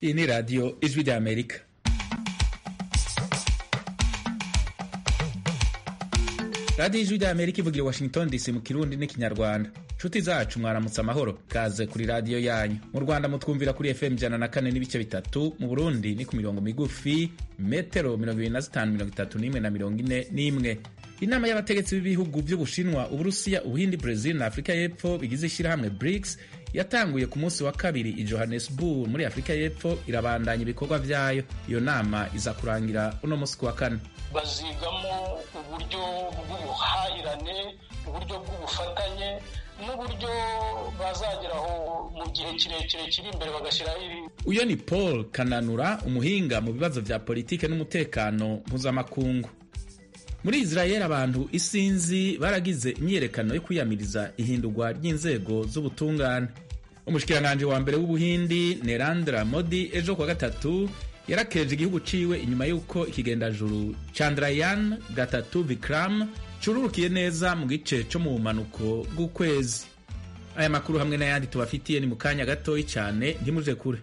Iyi ni radiyo ijwi rya Amerika. Radiyo ijwi rya Amerika ivugira i Washington DC mu Kirundi n'ikinyarwanda. Nshuti zacu mwaramutse amahoro, kaze kuri radiyo yanyu. Mu Rwanda mutwumvira kuri FM 104.3, mu Burundi ni ku mirongo migufi metero 25, 31 na 41. Inama y'abategetsi b'ibihugu by'Ubushinwa, Uburusiya, Ubuhindi, Brazil na Afrika y'Epfo bigize ishirahamwe BRICS yatanguye ku munsi wa kabiri i Johannesburg muri Afrika y'Epfo, irabandanya ibikorwa vyayo. Iyo nama iza kurangira uno munsi ku wa kane. Bazigamo uburyo bw'ubuhahirane, uburyo bw'ubufatanye n'uburyo bazageraho mu gihe kirekire kiri imbere bagashyiraho iri. Uyo ni Paul Kananura, umuhinga mu bibazo vya politike n'umutekano mpuzamakungu. Muri Israel abantu isinzi baragize imyerekano yo kwiyamiriza ihindurwa ry'inzego z'ubutungane. Umushikiranganje wa mbere w'Ubuhindi Narendra Modi ejo kwa gatatu yarakeje igihugu ciwe inyuma yuko ikigendajuru Chandrayaan 3 Vikram cururukiye neza mu gice cyo mu bumanuko bw'ukwezi. Aya makuru hamwe n'ayandi tubafitiye ni mu kanya gatoyi cyane, ntimuje kure.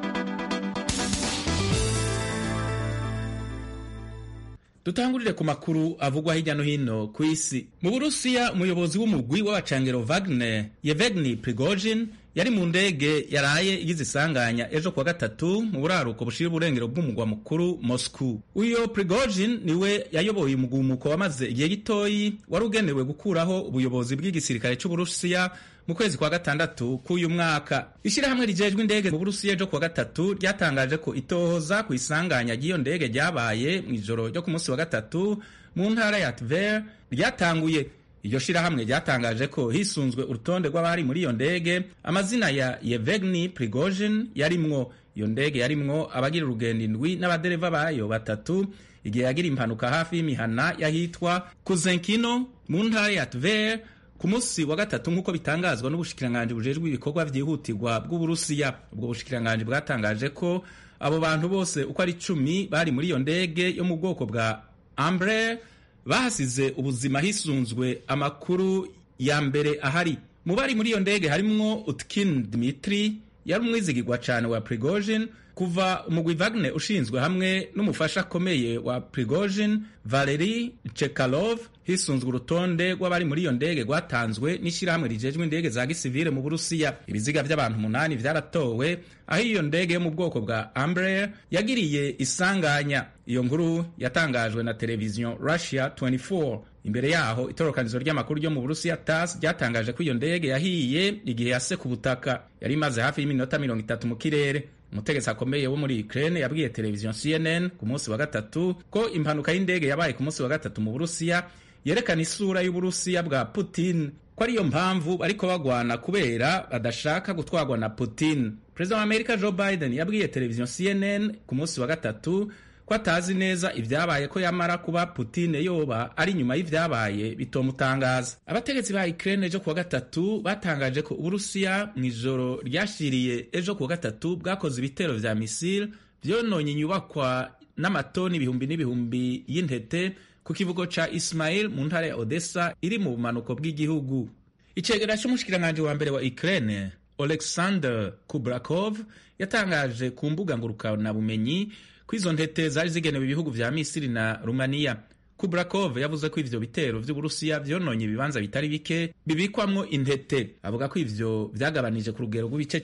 Dutangurire ku makuru avugwa hirya no hino ku isi. Mu Burusiya, umuyobozi w'umugwi w'abacangero Wagner Yevgeny Prigozhin yari mu ndege yaraye igize isanganya ejo kwa gatatu mu buraruko bushira uburengero bw'umugwa mukuru Moscow. Uyo Prigozhin niwe yayoboye umugumuko wamaze igihe gitoyi wari ugenewe gukuraho ubuyobozi bw'igisirikare cy'Uburusiya mu kwezi kwa gatandatu k'uyu mwaka. Ishirahamwe rijejwe indege mu Burusiya ejo kwa gatatu ryatangaje ko itohoza ku isanganya ry'iyo ndege ryabaye mu ijoro ryo ku munsi wa gatatu mu ntara ya Tver ryatanguye. Iryo shirahamwe ryatangaje ko hisunzwe urutonde rw'abari muri iyo ndege amazina ya Yevgeny Prigozhin yarimwo. Iyo ndege yarimwo abagira urugendo indwi n'abadereva bayo batatu igihe yagira impanuka hafi y'imihana yahitwa Kuzenkino mu ntara ya Tver ku munsi wa gatatu, nk'uko bitangazwa n'ubushikiranganje bujejwe ibikorwa vyihutirwa bw'Uburusiya. Ubwo bushikiranganje bwatangaje ko abo bantu bose uko ari 10 bari muri iyo ndege yo mu bwoko bwa Embraer bahasize ubuzima hisunzwe amakuru ya mbere ahari. Mu bari muri iyo ndege harimwo Utkin Dmitry, yari umwizigirwa cyane wa Prigozhin kuva umugwi Wagner ushinzwe hamwe n'umufasha akomeye wa Prigozhin Valery Chekalov. Hisunzwe urutonde rw'abari muri iyo ndege rwatanzwe n'ishirahamwe rijejwe indege za gisivile mu Burusiya. Ibiziga by'abantu 8 vyaratowe aho iyo ndege yo mu bwoko bwa Embraer yagiriye isanganya. Iyo nkuru yatangajwe na televiziyo Russia 24. Imbere yaho itorokanizo ry'amakuru ryo mu Burusiya TASS ryatangaje ko iyo ndege yahiye igihe yase ku butaka. Yari imaze hafi y'iminota 30 mu kirere. Umutegetsi akomeye wo muri Ukraine yabwiye televiziyo CNN ku munsi wa gatatu ko impanuka y'indege yabaye ku munsi wa gatatu mu Burusiya yerekana isura y'Uburusiya bwa Putin, ko ariyo mpamvu bariko bagwana kubera badashaka gutwarwa na Putin. President wa Amerika Joe Biden yabwiye televiziyo CNN ku munsi wa gatatu ko atazi neza ivyabaye, ko yamara kuba Putin yoba ari nyuma y'ivyabaye bitomutangaza. Abategetsi ba Ukraine ejo kuwa gatatu batangaje ko Uburusiya mw'ijoro ryashiriye ejo kuwa gatatu bwakoze ibitero vya misile vyononye inyubakwa n'amatoni ibihumbi n'ibihumbi y'intete ku kivugo ca Ismail mu ntara ya Odessa iri mu bumanuko bw'igihugu. Icegera c'umushikiranganje wa mbere wa Ukraine Oleksandr Kubrakov yatangaje ku mbuga ngurukana bumenyi ko izo ntete zari zigenewe ibihugu vya Misiri na Rumania. Kubrakov yavuze ko ivyo bitero vy'Uburusiya vyononye ibibanza bitari bike bibikwamwo intete. Avuga ko ivyo vyagabanije ku rugero rw'ibice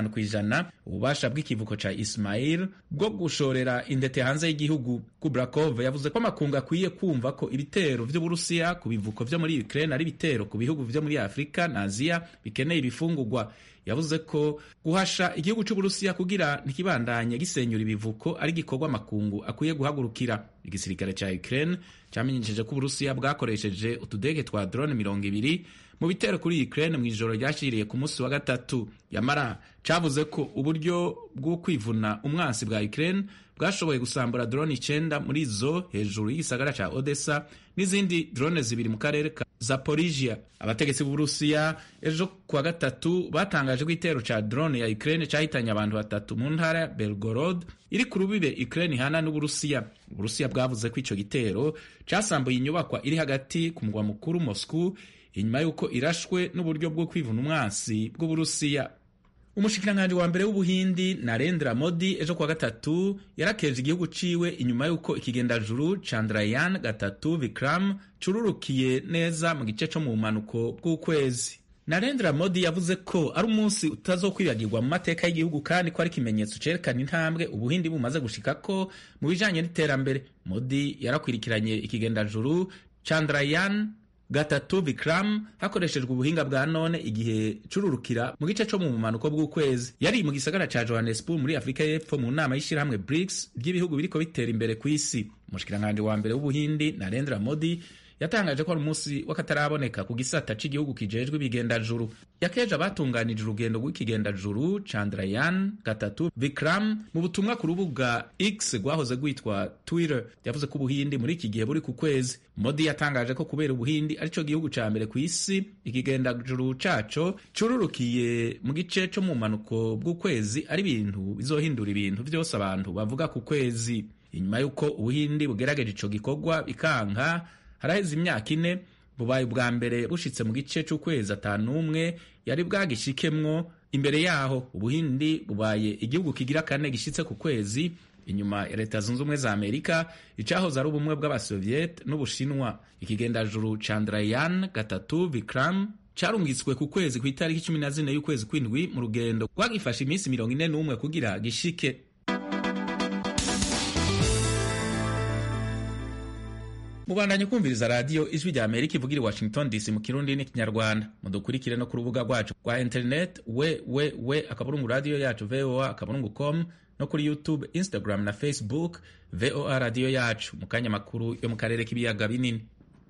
15% ububasha bw'ikivuko ca Ismail bwo gushorera intete hanze y'igihugu. Kubrakov yavuze ko amakungu akwiye kumva ko ibitero vy'Uburusiya ku bivuko vyo muri Ukraine ari ibitero ku bihugu vyo muri Afrika na Aziya bikeneye ibifungurwa. Yavuze ko guhasha igihugu c'Uburusiya kugira ntikibandanye gisenyura ibivuko ari gikorwa makungu akwiye guhagurukira. Igisirikare ca Ukraine cyamenyesheje ko Uburusiya bwakoresheje utudege twa drone 200 mu bitero kuri Ukraine mw'ijoro ryashiriye ku munsi wa gatatu. Yamara cavuze ko uburyo bwo kwivuna umwansi bwa Ukraine bwashoboye gusambura drone 9 muri zo hejuru y'igisagara ca Odessa n'izindi drone 2 mu karere ka Zaporizhia. Abategetsi b'Uburusiya ejo kwa gatatu batangaje ko igitero ca drone ya Ukraine cahitanye abantu 3 mu ntara ya Belgorod iri ku rubibe Ukraine ihana n'Uburusiya. Uburusiya bwavuze ko ico gitero casambuye inyubakwa iri hagati ku mugwa mukuru Moscow inyuma yuko irashwe n'uburyo bwo kwivuna umwansi bw'Uburusiya. umushikiranganji wa mbere w'Ubuhindi Narendra Modi ejo kuwa gatatu yarakeje igihugu ciwe inyuma y'uko ikigendajuru Chandrayaan 3 Vikram cururukiye neza mu gice co mu bumanuko bw'ukwezi. Narendra Modi yavuze ko ari umunsi utazokwibagirwa mu mateka y'igihugu kandi ko ari ikimenyetso cerekana intambwe Ubuhindi bumaze gushikako mu bijanye n'iterambere. Modi yarakwirikiranye ikigendajuru Chandrayaan 3 Vikram hakoreshejwe ubuhinga bwa none igihe cururukira mu gice co mu bumanuko bw'ukwezi. Yari mu gisagara ca Johannesburg muri Afrika y'Epfo mu nama y'ishirahamwe BRICS ry'ibihugu biriko bitera imbere kw'isi. Umushikiranganji wa mbere w'Ubuhindi Narendra Modi yatangaje ko ari umunsi w'akataraboneka ku gisata c'gihugu kijejwe ibigendajuru. Yakeje abatunganije urugendo rw'ikigendajuru Chandrayaan 3 Vikram mu butumwa ku rubuga X rwahoze rwitwa Twitter. Yavuze ko Ubuhindi muri iki gihe buri ku kwezi. Modi yatangaje ko kubera Ubuhindi arico gihugu ca mbere kw'isi ikigendajuru caco cururukiye mu gice co mu manuko bw'ukwezi ari ibintu bizohindura ibintu vyose abantu bavuga ku kwezi. Inyuma y'uko Ubuhindi bugerageje ico gikorwa bikanka, haraheze imyaka 4 bubaye ubwa mbere bushitse mu gice c'ukwezi atanumwe yari bwagishikemwo. Imbere yaho Ubuhindi bubaye igihugu kigira 4 gishitse ku kwezi inyuma ya Leta Zunze Ubumwe za Amerika, icahoze ari ubumwe bw'Abasoviet n'Ubushinwa. Ikigendajuru Chandrayaan 3 Vikram carungitswe ku kwezi kw'itariki 14 y'ukwezi kw'indwi mu rugendo rwagifashe iminsi 41 kugira gishike. Mubandanye kumviriza radio Ijwi rya Amerika ivugira i Washington DC mu Kirundi n'ikinyarwanda. Mudukurikire no ku rubuga rwacu rwa internet @radio yacu voa.com no kuri YouTube, Instagram na Facebook VOA radio yacu. Mu kanya makuru yo mu karere k'ibiyaga binini.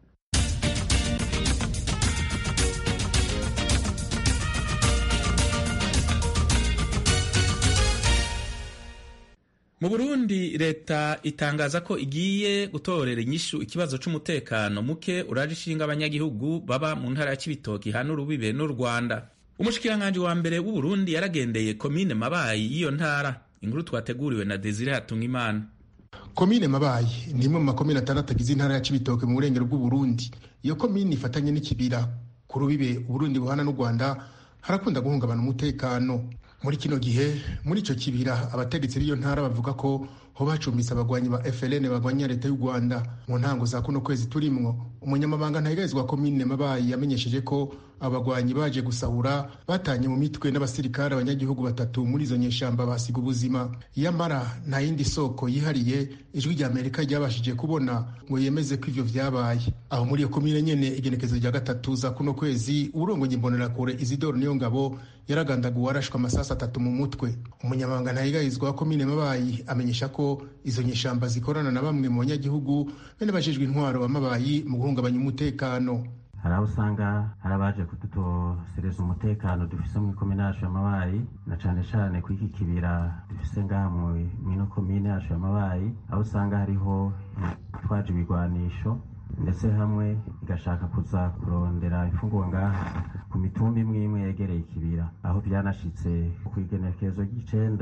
Mu Burundi leta itangaza ko igiye gutorera inyishu ikibazo c'umutekano muke uraje ishinga abanyagihugu baba mu ntara ya Cibitoke hano rubibe n'u Rwanda. Umushikiranganji wa mbere w'u Burundi yaragendeye komine Mabayi y'iyo ntara. Inkuru twateguriwe na Desire Hatungimana. Komine Mabayi ni imwe mu makomine 6 agize intara ya Cibitoke mu burengero bw'u Burundi. Iyo komine ifatanye n'ikibira ku rubibe Burundi buhana n'u Rwanda, harakunda guhungabana umutekano. Muri kino gihe muri ico kibira abategetsi b'iyo ntara bavuga ko ho bacumbise abagwanyi ba FLN bagwanya leta y'u Rwanda. Mu ntango za kuno kwezi turimwo, umunyamabanga ntayigezwa komine Mabayi yamenyesheje ko abagwanyi baje gusahura batanye mu mitwe n'abasirikare abanyagihugu 3 muri izo nyeshamba basiga ubuzima. Yamara nta yindi soko yihariye Ijwi rya Amerika ryabashije kubona ngo yemeze ko ivyo vyabaye. Aho muri iyo komine nyene igenekezo rya 3 za kuno kwezi urongoye imbonera kure Isidore Niyongabo yaragandaguwe arashwa amasasa 3 mu mutwe. Umunyamabanga ntayigezwa komine Mabayi amenyesha ko izo nyeshamba zikorana na bamwe mu banyagihugu bene bajejwe intwaro wa Mabayi mu guhungabanya umutekano. Haraho usanga harabaje kudutosereza umutekano dufise mu komine yacu ya Mabayi, na cane cane kw'iki kibira dufise ngaha mu komine yacu ya Mabayi, aho usanga hariho twaje ibigwanisho ndetse hamwe igashaka kuza kurondera imfungwa ngaha ku mitumba imwe imwe yegereye ikibira, aho byanashitse kw'igenekerezo ry'icenda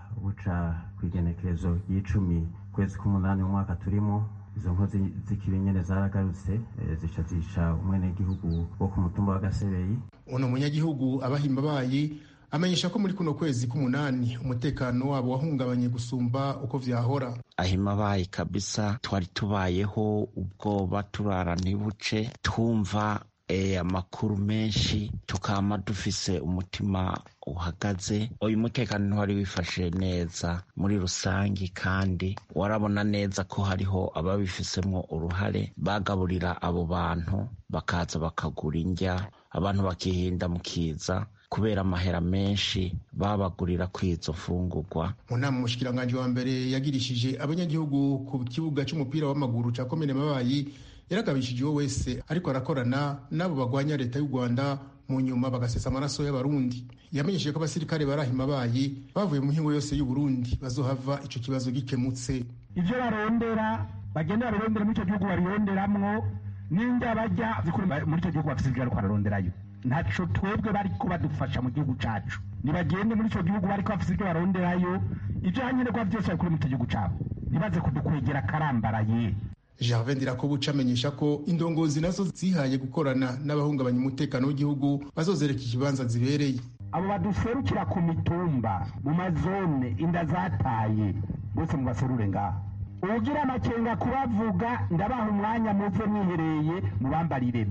buca kw'igenekerezo ry'icumi kwezi k'umunani mu mwaka turimo. Izo nkozi z'ikibi nyene zaragarutse zica umwenegihugu wo ku mutumba wa Gasebeyi. Uno munyagihugu abahimba bayi amenyesha ko muri kuno kwezi k'umunani umutekano wabo wahungabanye gusumba uko vyahora. Ahima bayi kabisa twari tubayeho ubwoba turara ntibuce twumva amakuru menshi tukama dufise umutima uhagaze. Uyu mutekano ntwari wifashe neza muri rusangi, kandi warabona neza ko hariho ababifisemwo uruhare bagaburira abo bantu bakaza bakagura indya, abantu bakihinda mukiza kubera amahera menshi babagurira kwizo mfungurwa. Mu nama umushikiranganji wa mbere yagirishije abanyagihugu ku kibuga c'umupira w'amaguru ca komine Mabayi yaragabishije uwo wese ariko arakorana nabo bagwanya leta y'u Rwanda mu nyuma bagasesa amaraso y'abarundi. Yamenyesheje ko abasirikare barahima bayi bavuye mu mihingo yose y'u Burundi bazohava ico kibazo gikemutse. Ivyo barondera bagenda barondera muri ico gihugu baronderamwo n'inda bajya zikuri muri ico gihugu bafise ibyo baronderayo. Ntaco twebwe bariko badufasha mu gihugu cacu, nibagende muri ico gihugu bariko bafise ibyo baronderayo, ivyo hanyene kwa vyose bakuri mu gihugu cabo, nibaze kudukwegera karambaraye. Gervais Ndirakobuca amenyesha ko indongozi nazo zihaye gukorana n'abahungabanya umutekano w'igihugu bazozereka ikibanza zibereye. abo baduserukira ku mitumba mu mazone inda zataye bose mubaserure ngaha. Ugira amakenga kubavuga ndabaha umwanya muze mwihereye mubambarire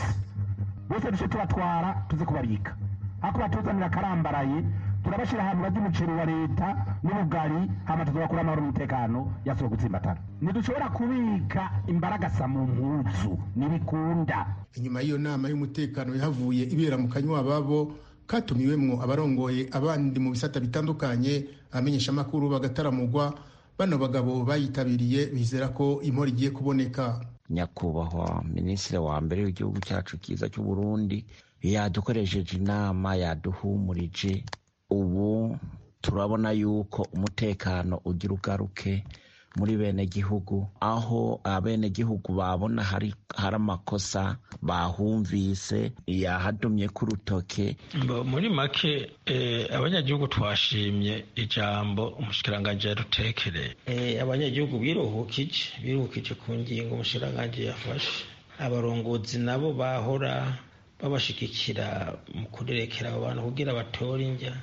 bose dushe tubatwara tuze kubarika ako batuzanira karambaraye turabashira ahantu bajya umuceri wa leta n'ubugari hama tuzakura amahoro n'umutekano yasoho gutsimbatana. Ntidushobora kubika imbaragasa mu mpuzu ntibikunda. Inyuma y'iyo nama y'umutekano yahavuye ibera mu kanywa babo katumiwemwo abarongoye abandi mu bisata bitandukanye, abamenyesha amakuru bagataramugwa. Bano bagabo bayitabiriye bizera ko impora igiye kuboneka. Nyakubahwa Minisitiri wa mbere w'igihugu cyacu cyiza cy'u Burundi yadukoresheje inama, yaduhumurije. Ubu turabona yuko umutekano ugira ugaruke muri bene gihugu, aho abene gihugu babona hari amakosa bahumvise yahadumye ku rutoke. Muri make abanyagihugu twashimye ijambo umushikiranganje yadutekereye. Abanyagihugu biruhukije ku ngingo umushikiranganje yafashe. Abarongozi nabo bahora babashigikira mu kurerekera abo bantu kugira batore injya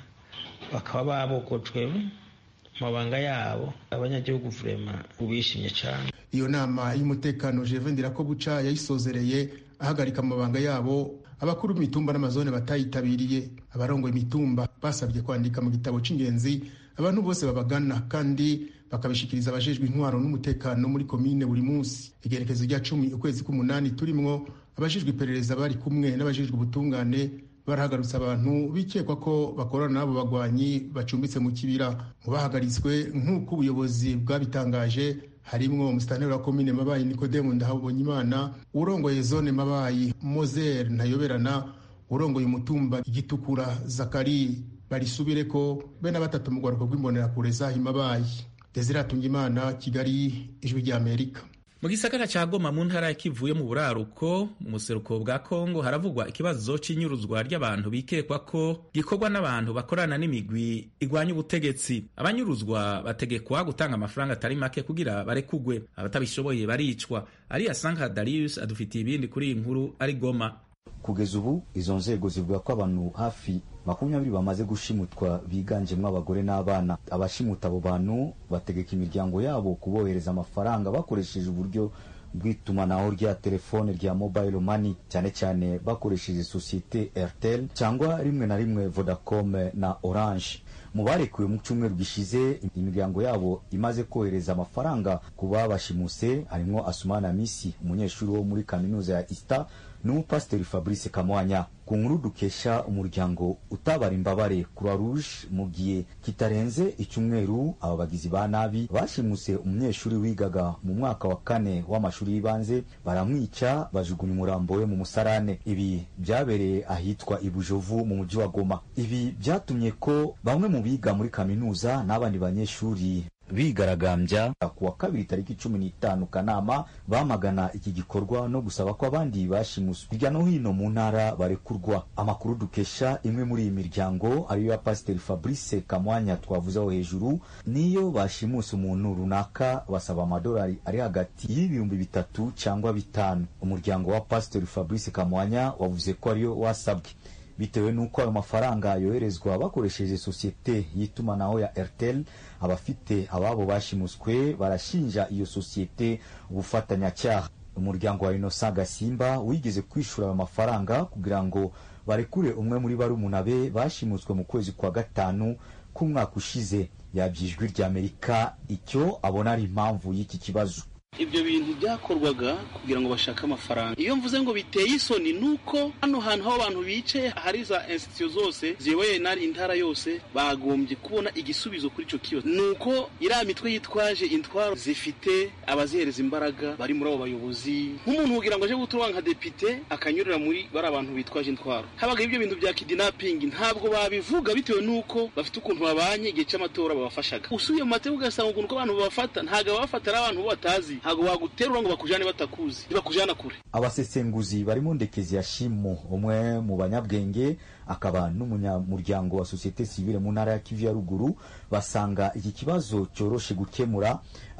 bakaba babogojwe mabanga yabo. Abanyagihugu vrema ubishimye cyane. Iyo nama y'umutekano Jevendira ko buca yayisozereye ahagarika amabanga yabo. Abakuru b'imitumba n'amazone batayitabiriye. Abarongoye imitumba basabye kwandika mu gitabo c'ingenzi abantu bose babagana kandi bakabishikiriza abajejwe intwaro n'umutekano muri komine buri munsi. Igerekezo rya 10 ukwezi k'umunani turimwo abajejwe iperereza bari kumwe n'abajejwe ubutungane barahagarutse abantu bikekwa ko bakorana n'abo bagwanyi bacumbitse mu kibira. Mu bahagaritswe nk'uko ubuyobozi bwabitangaje harimwo umusitanteri wa komine Mabayi Nikodemu Ndahabonyimana, urongoye zone Mabayi Moser Ntayoberana, urongoye umutumba Igitukura Zakari Barisubireko, bene batatu mu rwaruko rw'imbonerakure zahi Mabayi. Desire Atungimana, Kigali, Ijwi rya Amerika. Mu gisagara ca Goma mu ntara ya Kivu yo mu buraruko mu museruko bwa Kongo haravugwa ikibazo c'inyuruzwa ry'abantu bikekwa ko gikorwa n'abantu bakorana n'imigwi igwanya ubutegetsi. Abanyuruzwa bategekwa gutanga amafaranga atari make kugira barekugwe, abatabishoboye baricwa. Ari Sanka Darius adufitiye ibindi kuri iyi nkuru ari Goma. Kugeza ubu izo nzego zivuga ko abantu hafi 20 bamaze gushimutwa biganjemwe abagore n'abana. Abashimuta abo bantu bategeka imiryango yabo kubohereza amafaranga bakoresheje uburyo bw'itumanaho rya telefone rya mobile money, cyane cyane bakoresheje societe Airtel cyangwa rimwe na rimwe Vodacom na Orange. Mu barekuwe mu cyumweru gishize imiryango yabo imaze kohereza amafaranga kuba bashimuse harimo Asumana Misi, umunyeshuri wo muri kaminuza ya Ista, n'umupasiteri Fabrice Kamwanya. Ku nkuru dukesha umuryango utabara imbabare Croix Rouge, mu gihe kitarenze icyumweru aba bagizi ba nabi bashimuse umunyeshuri wigaga mu mwaka wa 4 w'amashuri y'ibanze, baramwica bajugunya umurambo we mu musarane. Ibi byabereye ahitwa Ibujovu mu mujyi wa Goma. Ibi byatumye ko bamwe mu biga muri kaminuza n'abandi banyeshuri bigaragambya ku wa 2 tariki 15 Kanama bamagana iki gikorwa no gusaba ko abandi bashimuswe hirya no hino mu ntara barekurwa. Amakuru dukesha imwe muri iyi miryango ariyo ya Pasiteri Fabrice Kamwanya twavuzeho hejuru, niyo bashimuse umuntu runaka basaba amadolari ari hagati y'ibihumbi 3 cyangwa 5. Umuryango wa Pasiteri Fabrice Kamwanya wavuze ko ariyo wasabwe bitewe nuko ayo mafaranga yoherezwa bakoresheje societe yitumanaho ya Airtel. Abafite ababo bashimuswe barashinja iyo societe ubufatanyacyaha. Umuryango wa Innocent Gasimba wigeze kwishura ayo mafaranga kugira ngo barekure umwe muri barumuna be bashimuswe mu kwezi kwa 5 k'umwaka ushize. Yabyijwi rya Amerika icyo abona ari impamvu y'iki kibazo. Ibyo bintu byakorwaga kugira ngo bashake amafaranga. Iyo mvuze ngo biteye isoni nuko hano hantu aho abantu bicaye hari za institution zose ziyoboye nari intara yose bagombye kubona igisubizo kuri ico kibazo. Nuko ira mitwe yitwaje intwaro zifite abazihereza imbaraga bari muri abo bayobozi. Nk'umuntu kugira ngo aje gutura nka depite akanyurira muri bari abantu bitwaje intwaro. Habaga ibyo bintu bya kidnapping ntabwo babivuga bitewe nuko bafite ukuntu babanye igihe cy'amatora babafashaga. Usuye mu mateka ugasanga ukuntu abantu babafata ntago bafatara abantu batazi. Hago waguterura ngo bakujane batakuzi bakujana kure. Abasesenguzi barimo Ndekezi ya Shimo, umwe mu banyabwenge akaba n'umunyamuryango wa societe civile mu ntara ya Kivu ya ruguru, basanga iki kibazo cyoroshe gukemura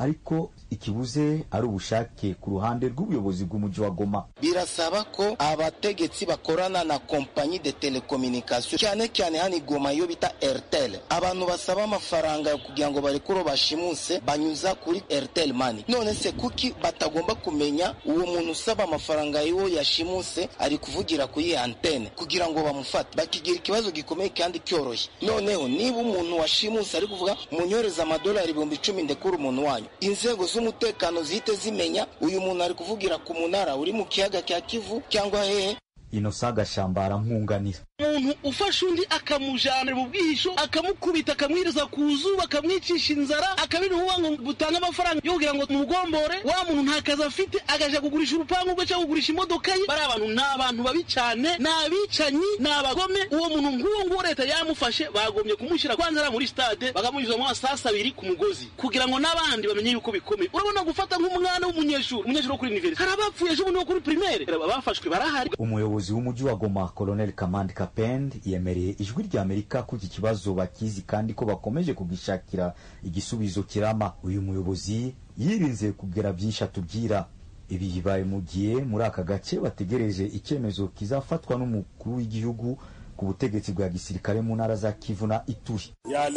ariko ikibuze ari ubushake ku ruhande rw'ubuyobozi bw'umujyi wa Goma. Birasaba ko abategetsi bakorana na kompanyi de telecommunication cyane cyane hani Goma yo bita Airtel. Abantu basaba amafaranga kugira ngo barekuro bashimuse banyuza kuri Airtel Money. None se kuki batagomba kumenya uwo muntu usaba amafaranga yo yashimuse ari kuvugira kuri antenne kugira ngo bamufate? Bakigira ikibazo gikomeye kandi cyoroshye. Noneho niba umuntu washimuse ari kuvuga munyoreza amadolari 10,000 ndekura umuntu wanyu, inzego z'umutekano zihite zimenya uyu muntu ari kuvugira ku munara uri mu kiyaga cya Kivu cyangwa hehe. Innocent Gashambara nkunganira. Umuntu ufasha undi akamujana mu bwihisho akamukubita akamwiriza ku zuba akamwicisha inzara akabinuwa ngo butanga amafaranga yo kugira ngo tumugombore wa muntu ntakaza afite agaje kugurisha urupangu rwe cyangwa kugurisha imodoka ye. Bari abantu n'abantu babi cyane n'abicanyi n'abagome. Uwo muntu nguwo leta yamufashe bagombye kumushyira kwanza muri stade bakamunyuza mu asasa 2 ku mugozi kugira ngo n'abandi bamenye yuko bikomeye. Urabona gufata nk'umwana w'umunyeshuri wo kuri university harabapfuye ejo bundi kuri primaire bafashwe barahari. Umuyobozi w'umujyi wa Goma Colonel Kamandi Kapend yemereye ijwi rya Amerika ko iki kibazo bakizi kandi ko bakomeje kugishakira igisubizo kirama. Uyu muyobozi yirinze kugira byinshi atubwira. Ibi bibaye mu gihe muri aka gace bategereje icyemezo kizafatwa n'umukuru w'igihugu ku butegetsi bwa gisirikare mu ntara za Kivu na Ituri.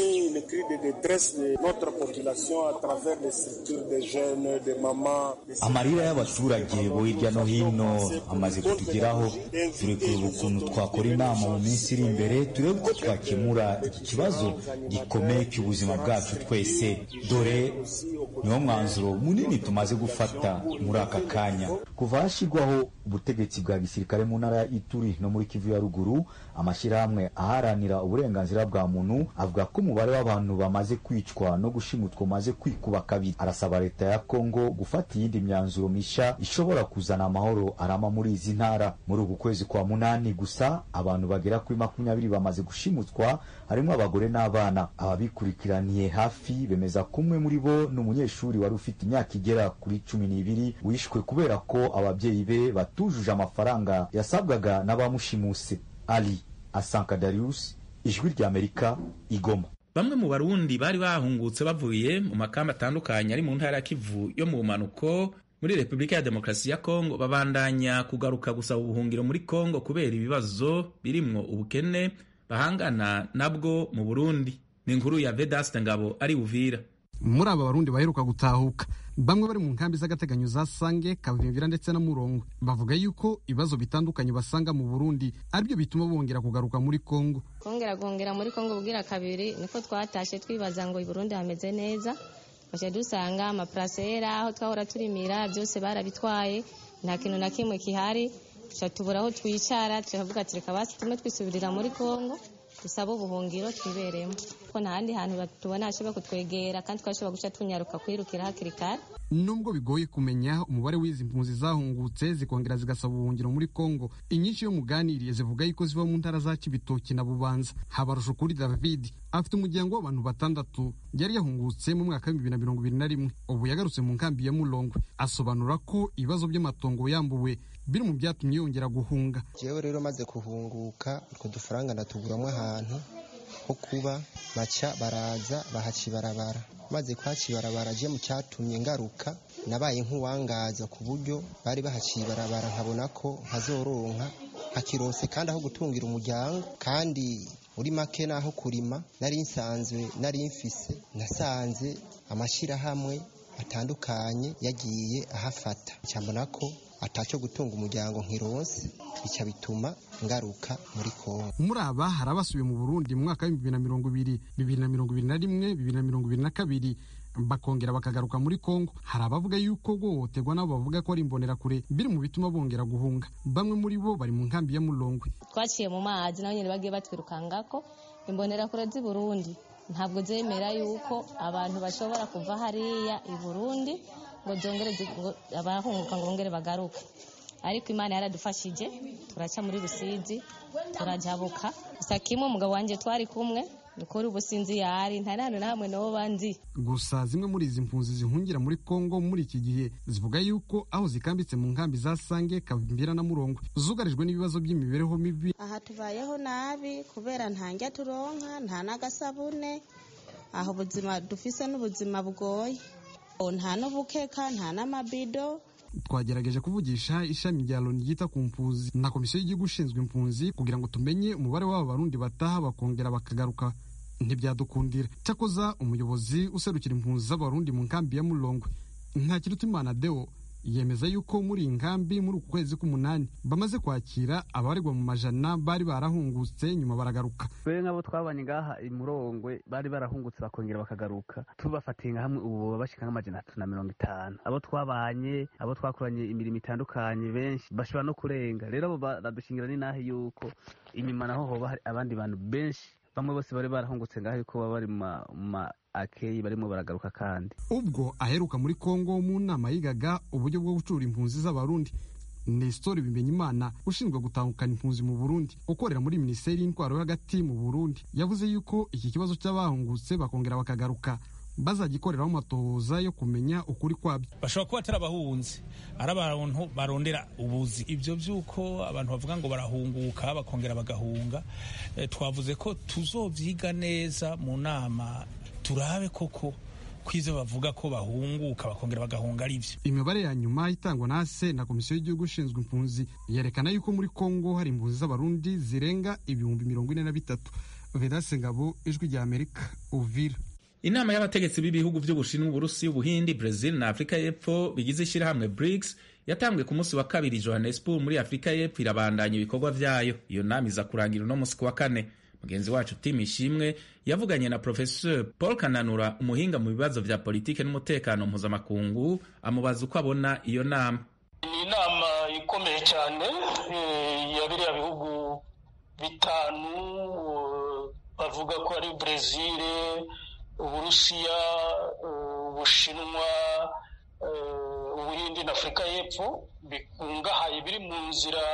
Amarira y'abaturage bo hirya no hino amaze kutugeraho. Turi kureba ukuntu twakora inama mu minsi iri imbere turebe ko twakemura iki kibazo gikomeye cy'ubuzima bwacu twese. Dore niwo mwanzuro munini tumaze gufata muri aka kanya. Kuva hashyirwaho ubutegetsi bwa gisirikare mu ntara ya Ituri no muri Kivu ya ruguru, amashyirahamwe aharanira uburenganzira bwa muntu avuga ko umubare w'abantu bamaze kwicwa no gushimutwa umaze kwikuba kabiri. Arasaba leta ya Kongo gufata iyindi myanzuro misha ishobora kuzana amahoro arama muri izi ntara. Muri uku kwezi kwa munani gusa abantu bagera kuri 20 bamaze gushimutwa, harimo abagore n'abana. Ababikurikiraniye hafi bemeza kumwe muri bo n'umunyeshuri wari ufite imyaka igera kuri 12 wishwe kubera ko ababyeyi be batujuje amafaranga yasabwaga n'abamushimuse. Ali Asanka Darius, ijwi rya Amerika, Igoma. Bamwe mu Barundi bari bahungutse bavuye mu makamba atandukanye ari mu ntara ya Kivu yo mu manuko muri Republika ya Demokarasi ya Kongo babandanya kugaruka gusaba ubuhungiro muri Kongo kubera ibibazo birimwo ubukene bahangana nabwo mu Burundi. Ni inkuru ya Vedaste Ngabo ari Uvira. Muri aba Barundi baheruka gutahuka, bamwe bari mu nkambi z'agateganyo za Sange, Kavimvira ndetse na Murongo, bavuga yuko ibibazo bitandukanye basanga mu Burundi aribyo bituma bongera kugaruka muri Kongo. Kongera muri Kongo bugira kabiri niko twatashe twibaza ngo i Burundi hameze neza, baje dusanga amaprasera aho twahora turimira byose barabitwaye, nta kintu na kimwe kihari. Tubura aho twicara, turavuga ati reka basi tume twisubirira muri Kongo dusaba ubuhungiro twiberemo ko ntandi hantu tubona ashobora kutwegera kandi twashobora guca tunyaruka kwirukira hakiri kare. Nubwo bigoye kumenya umubare w'izi mpunzi zahungutse zikongera zigasaba ubuhungiro muri Kongo, inyinshi yo muganiriye zivuga yuko ziva mu ntara za Kibitoki na Bubanza. Habarusho kuri David afite umuryango w'abantu 6 yari yahungutse mu mwaka wa 2021, ubu yagarutse mu nkambi ya Mulongwe. Asobanura ko ibibazo by'amatongo yambuwe biri mu byatumye yongera guhunga. Jewe rero maze kuhunguka utwo dufaranga ndatuguramwe ahantu ho kuba, baca baraza bahacibarabara. Maze kwacibarabara je mu cyatumye ngaruka nabaye nk'uwangaza ku buryo bari bahacibarabara nkabona ko hazoronka hakirose kandi aho gutungira umuryango, kandi uri make naho kurima nari nsanzwe nari mfise. Nasanze amashirahamwe atandukanye yagiye ahafata, cyambona ko atacyo gutunga umuryango nkironse, bica bituma ngaruka muri Kongo. Muri aba harabasubiye mu Burundi mu mwaka wa 2020, 2021, 2022 bakongera bakagaruka muri Kongo. Hari abavuga yuko guhohoterwa nabo bavuga ko ari imbonera kure biri mu bituma bongera guhunga. Bamwe muri bo bari mu nkambi ya Mulongwe. Twaciye mu mazi naho nyine bagiye batwirukangako. Imbonera kure z'i Burundi ntabwo zemera yuko abantu bashobora kuva hariya i Burundi ngo zongere abahunguka ngo bongere bagaruke, ariko Imana yaradufashije turaca muri Rusizi turajabuka. Gusa kimwe umugabo wanje twari kumwe dukora ubusinzi yari ntarano namwe no banzi. Gusa zimwe muri izi mpunzi zihungira muri Kongo muri iki gihe zivuga yuko aho zikambitse mu nkambi za Sange, Kavimvira na Murongo zugarijwe n'ibibazo by'imibereho mibi. Aha tubayeho nabi kubera ntanja turonka, nta nagasabune, aho buzima dufise n'ubuzima bugoye. nta n'ubukeka nta n'amabido. Twagerageje kuvugisha ishami rya Loni ryita ku mpunzi na komisiyo y'igihugu ishinzwe impunzi kugira ngo tumenye umubare w'aba barundi bataha bakongera bakagaruka, ntibyadukundira. Cyakoza umuyobozi userukira impunzi z'abarundi mu nkambi ya Mulongwe, Ntakirutimana Deo, yemeza yuko muri inkambi muri uku kwezi k'umunani bamaze kwakira abaregwa mu majana bari barahungutse nyuma baragaruka. Twe nk'abo twabanye ngaha i Mulongwe bari barahungutse bakongera bakagaruka, tubafatiye hamwe ubu bashika nk'amajana 350. Abo twabanye, abo twakoranye imirimo itandukanye benshi bashobora no kurenga. Rero abo badushingira ni nahe yuko inyuma naho hoba hari abandi bantu benshi, bamwe bose bari barahungutse ngaha yuko baba bari ma akeyi barimo baragaruka kandi. Ubwo aheruka muri Kongo mu nama yigaga uburyo bwo gucura impunzi z'abarundi, Nestor Bimenyimana ushinzwe gutahukana impunzi mu Burundi ukorera muri Minisiteri y'Intwaro hagati mu Burundi yavuze yuko iki kibazo cy'abahungutse bakongera bakagaruka bazagikoreraho amatohoza yo kumenya ukuri kwabyo. Bashobora kuba atari abahunzi, ari abantu barondera ubuzi. Ibyo by'uko abantu bavuga ngo barahunguka bakongera bagahunga, twavuze ko tuzovyiga neza mu nama turabe koko kwize bavuga ko bahunguka bakongera bagahunga ari byo. Imibare ya nyuma itangwa na ASE na komisiyo y'igihugu ishinzwe impunzi yerekana yuko muri Kongo hari impunzi z'abarundi zirenga 43,000. Vedaste Ngabo, Ijwi rya Amerika, Uvira. Inama y'abategetsi b'ibihugu by'Ubushinwa, Uburusiya, Ubuhindi, Brazil na Afrika y'Epfo bigize ishyirahamwe BRICS yatambwe ku munsi wa kabiri Johannesburg muri Afrika y'Epfo irabandanya ibikorwa vyayo. Iyo nama iza kurangira no munsi wa kane. Mugenzi wacu Tim Ishimwe yavuganye na Professor Paul Kananura, umuhinga mu bibazo vya politike n'umutekano mpuzamakungu, amubaza uko abona iyo nama. Ni inama ikomeye cyane ya biriya bihugu bitanu bavuga ko ari Brazil, Uburusiya, Ubushinwa, Ubuhindi na Afrika y'Epfo, bikungahaye biri mu nzira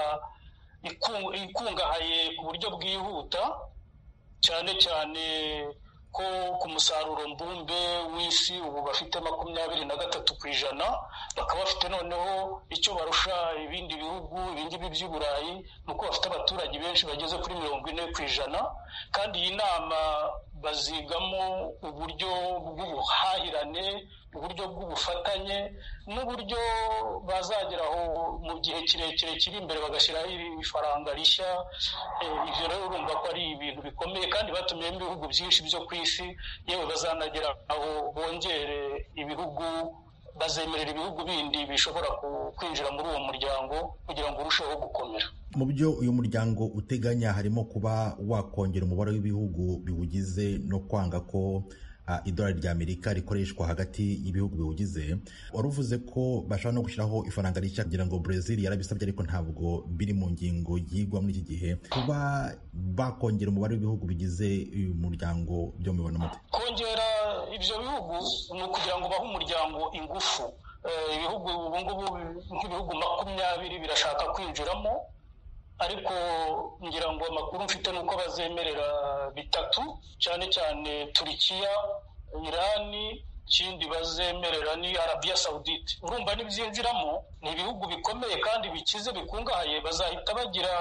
ikungahaye ku buryo bwihuta, cyane cyane ko ku musaruro mbumbe w'isi ubu bafite 23%, bakaba bafite noneho icyo barusha ibindi bihugu ibingibi by'Uburayi nuko bafite abaturage benshi bageze kuri 40%, kandi iyi nama bazigamo uburyo bw'ubuhahirane, uburyo bw'ubufatanye, n'uburyo bazageraho mu gihe kirekire kiri imbere bagashyiraho ifaranga rishya. Ivyo rero urumva ko ari ibintu bikomeye, kandi batumiyemo ibihugu byinshi byo ku isi, yewe bazanagera aho bongere ibihugu, bazemerera ibihugu bindi bishobora kwinjira muri uwo muryango kugira ngo urusheho gukomera. Mu byo uyu muryango uteganya harimo kuba wakongera umubare w'ibihugu biwugize no kwanga ko idolari rya Amerika rikoreshwa hagati y'ibihugu biwugize. Waruvuze ko bashobora no gushyiraho ifaranga rishya, kugira ngo Brazil yarabisabye ariko ntabwo biri mu ngingo yigwa muri iki gihe. Kuba bakongera umubare w'ibihugu bigize uyu muryango byo mubona mute? Kongera ibyo bihugu ni ukugira ngo bahe umuryango ingufu. Ibihugu ubu ngubu nk'ibihugu 20 birashaka kwinjiramo, ariko ngira ngo amakuru mfite nuko bazemerera 3, cyane cyane Turikiya, Irani, ikindi bazemerera ni Arabia Saudite. Urumva nibyinjiramo ni ibihugu bikomeye kandi bikize bikungahaye, bazahita bagira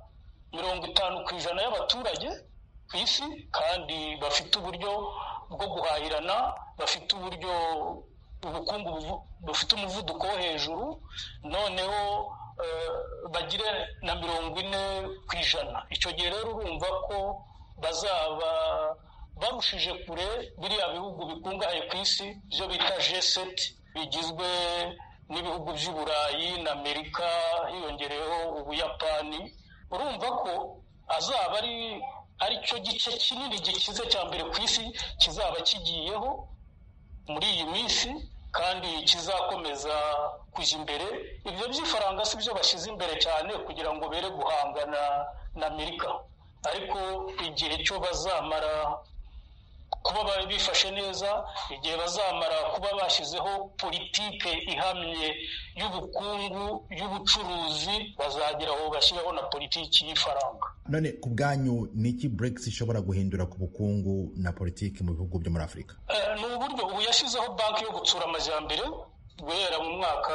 50% y'abaturage ku isi, kandi bafite uburyo bwo guhahirana, bafite uburyo ubukungu bufite umuvuduko wo hejuru, noneho bagire na 40%. Icyo gihe rero urumva ko bazaba barushije kure biriya bihugu bikungahaye ku isi byo bita G7, bigizwe n'ibihugu by'Uburayi na Amerika, hiyongereyeho Ubuyapani. Urumva ko azaba ari cyo gice kinini gikize cya mbere ku isi kizaba kigiyeho muri iyi minsi, kandi kizakomeza kujya imbere. Ibyo by'ifaranga si byo bashyize imbere cyane kugira ngo bere guhangana na Amerika, ariko igihe cyo bazamara kuba bifashe neza, igihe bazamara kuba bashyizeho politike ihamye y'ubukungu, y'ubucuruzi, bazagera aho bashyiraho na politiki y'ifaranga. None ku bwanyu ni iki BRICS ishobora guhindura ku bukungu na politiki mu bihugu byo muri Afurika? Ni uburyo ubu yashyizeho banki yo gutsura amajyambere guhera mu mwaka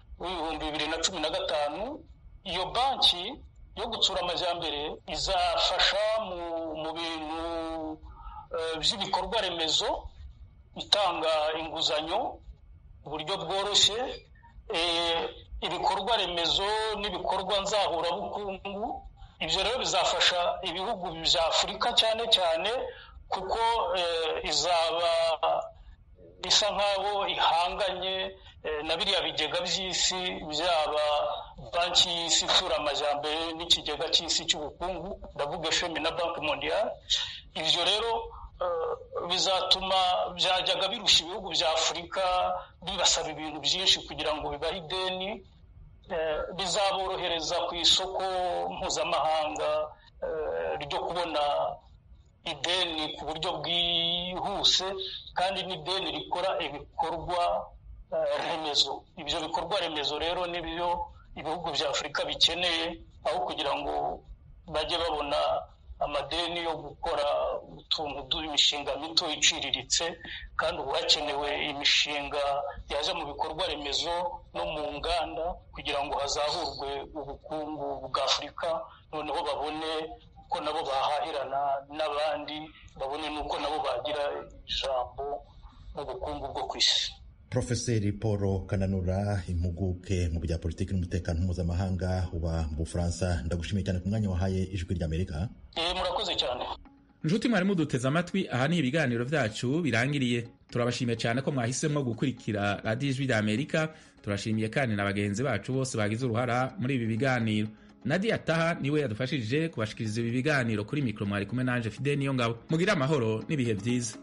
w'2015. Iyo banki yo gutsura amajyambere izafasha mu bintu by'ibikorwa remezo, itanga inguzanyo buryo bworoshye. Ibikorwa remezo n'ibikorwa nzahurabukungu, ibyo rero bizafasha ibihugu bya Afurika cyane cyane, kuko izaba isa nk'aho ihanganye na biriya bigega by'isi, byaba banki y'isi itsura amajyambere n'ikigega cy'isi cy'ubukungu, ndavuga FMI na banki mondiale. Ibyo rero bizatuma byajyaga birusha ibihugu bya Afurika bibasaba ibintu byinshi kugira ngo bibahe ideni, bizaborohereza ku isoko mpuzamahanga ryo kubona ideni ku buryo bwihuse, kandi n'ideni rikora ibikorwa remezo. Ibyo bikorwa remezo rero nibyo ibihugu bya Afurika bikeneye, aho kugira ngo bajye babona amadeni yo gukora utuntu imishinga mito iciriritse, kandi ubu hakenewe imishinga yaje mu bikorwa remezo no mu nganda kugira ngo hazahurwe ubukungu bwa Afurika, noneho babone ko nabo bahahirana n'abandi, babone n'uko nabo bagira ijambo mu bukungu bwo ku isi. Profeseri Paul Kananura, impuguke mu bya politiki n'umutekano mpuzamahanga uba mu Bufaransa, ndagushimiye cyane ku mwanya wahaye Ijwi ry'Amerika. Murakoze cyane. Nshuti mwari muduteze amatwi, aha ni ibiganiro byacu birangiriye. Turabashimiye cyane ko mwahisemo gukurikira radiyo Ijwi ry'Amerika. Turashimiye kandi na bagenzi bacu bose bagize uruhara muri ibi biganiro. Nadia Taha niwe yadufashije kubashikiriza ibi biganiro. Kuri mikro mwari kumwe nanje Fidel Niyongabo. Mugira amahoro n'ibihe byiza.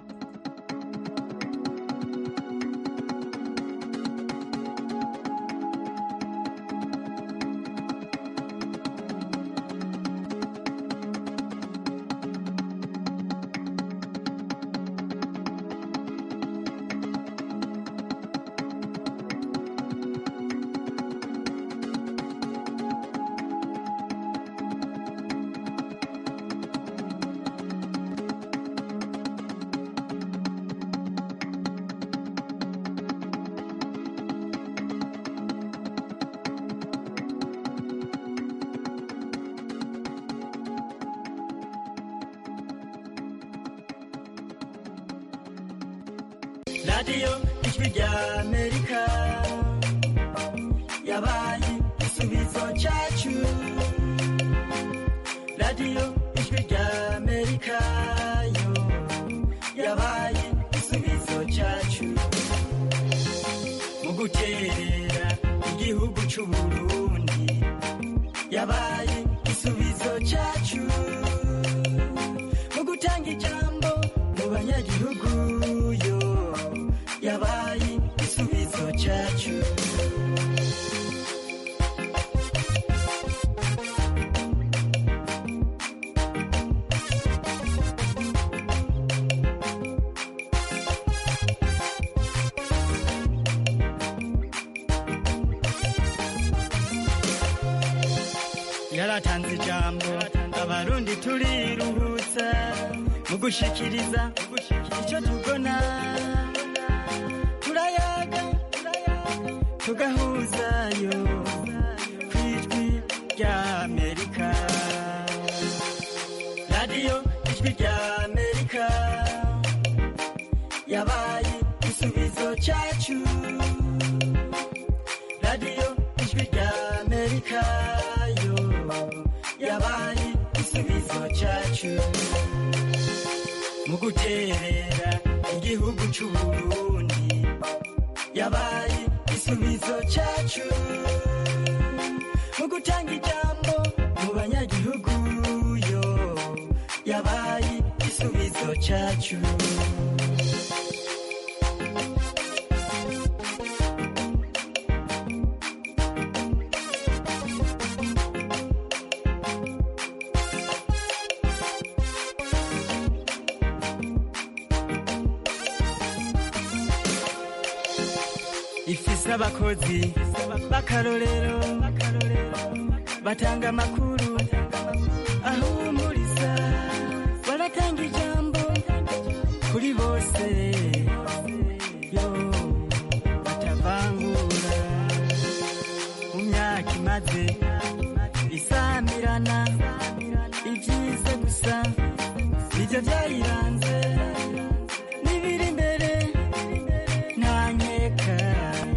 radiyo Ijwi ry'Amerika yabaye igisubizo cyacu. radiyo Ijwi ry'Amerika yo yabaye igisubizo cyacu mu guterera igihugu cy'u Burundi, yabaye igisubizo cyacu mu gutanga ijambo mu banyagihugu yo yabaye igisubizo cyacu. Yaratanze ijambo abarundi turiruhutsa mu gushikiriza icyo tubona, turayaga tugahuzayo ku Ijwi ry'Amerika. radiyo Ijwi ry'Amerika yabaye igisubizo cyacu. radiyo Ijwi ry'Amerika yo yabaye igisubizo cyacu mu guterera igihugu cy'u Burundi, yabaye igisubizo cyacu mu gutanga ijambo mu banyagihugu yo yabaye igisubizo cyacu. Ifise abakozi b'akarorero batanga amakuru ahumuriza, baratanga ijambo kuri bose yo batavangura. mu myaka imaze isamirana, ibyiza gusa nibyo byayira